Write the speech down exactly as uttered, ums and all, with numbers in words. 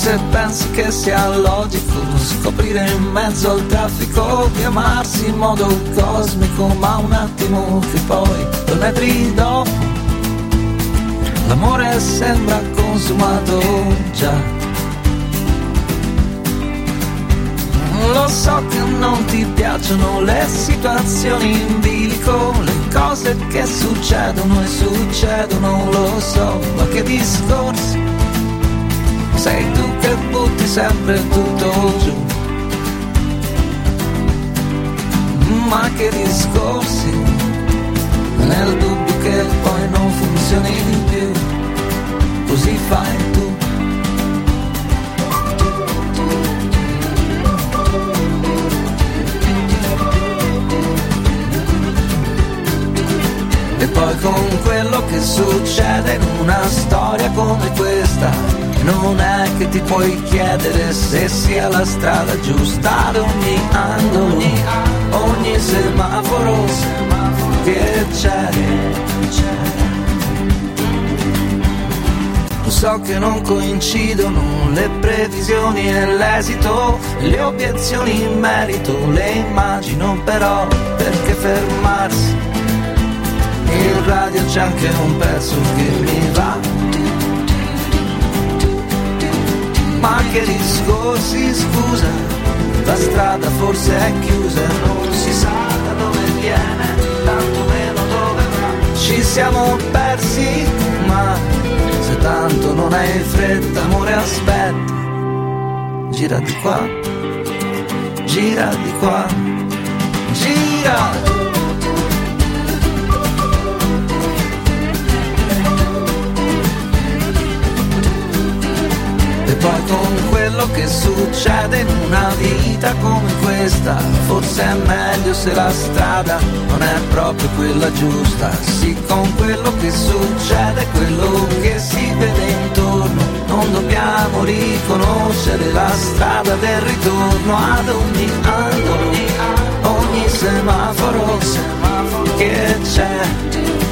se pensi che sia logico scoprire in mezzo al traffico di amarsi in modo cosmico, ma un attimo che poi due metri dopo l'amore sembra consumato già. Lo so che non ti piacciono le situazioni in bilico, le cose che succedono e succedono, lo so, ma che discorsi, sei tu che butti sempre tutto giù. Ma che discorsi, nel dubbio che poi non funzioni più, così fai tu. E poi con quello che succede in una storia come questa, non è che ti puoi chiedere se sia la strada giusta ad ogni angolo, ogni, ogni semaforo che c'è. Lo so che non coincidono le previsioni e l'esito, le obiezioni in merito le immagino, però perché fermarsi? In radio c'è anche un pezzo che mi va. Ma che discorsi, scusa, la strada forse è chiusa, non si sa da dove viene, tanto meno dove va. Ci siamo persi, ma se tanto non hai fretta, amore aspetta. Gira di qua, gira di qua, gira. E poi con quello che succede in una vita come questa, forse è meglio se la strada non è proprio quella giusta. Sì, con quello che succede, quello che si vede intorno, non dobbiamo riconoscere la strada del ritorno ad ogni angolo, ogni semaforo che c'è.